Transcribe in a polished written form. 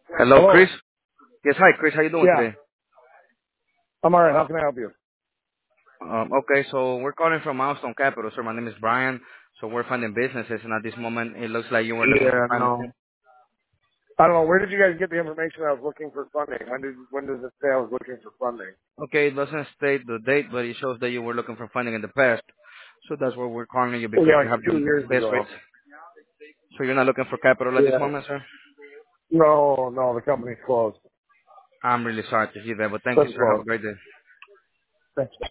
Hello, Chris. Hello. Yes, hi, Chris. How you doing Yeah, today? I'm all right. How can I help you? Okay, so we're calling from Milestone Capital, sir. My name is Brian. So we're funding businesses, and at this moment, it looks like you were looking for Yeah, financing. no. I don't know. Where did you guys get the information I was looking for funding? When does it say I was looking for funding? Okay, it doesn't state the date, but it shows that you were looking for funding in the past. So that's why we're calling you because Yeah, we like have the 2 years best ago. rates. So you're not looking for capital at this Yeah. moment, sir? No, the company's closed. I'm really sorry to hear that, but thank you, That's sir. Have a closed. great day. Thanks.